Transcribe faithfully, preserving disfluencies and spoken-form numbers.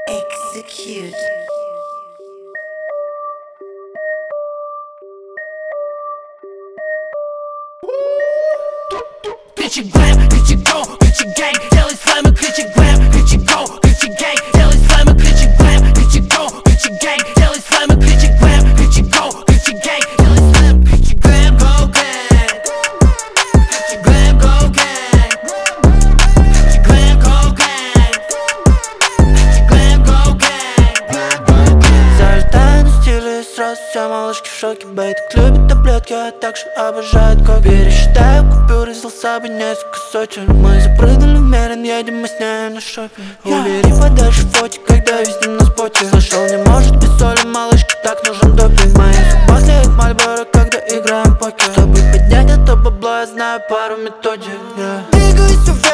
Execute. Ключи глэм, ключи го, ключи гэнг, делай слаймы, ключи глэм, ключи го, ключи гэнг, делай слаймы, ключи глэм, ключи го, ключи гэнг, делай слаймы, ключи глэм, ключи го, ключи гэнг, делай слаймы, ключи глэм, го гэнг, ключи глэм, го гэнг, ключи глэм, го гэнг, ключи глэм, го гэнг. Залетаю на стиле, сразу все малышки в шоке. Бейтик любит таблетки, а также обожает кофе. Пересчитаю купюры, взял с собой несколько сотен. Мы запрыгнули в Мерин, едем мы с ней на шопинг. Убери подальше фотик, когда везде на споте. Слышал, не может без соли, малышке так нужен допинг. В моих зубах тлеет Мальборо, когда играем покер. Чтобы поднять это бабло, я знаю пару методик, yeah. Двигаюсь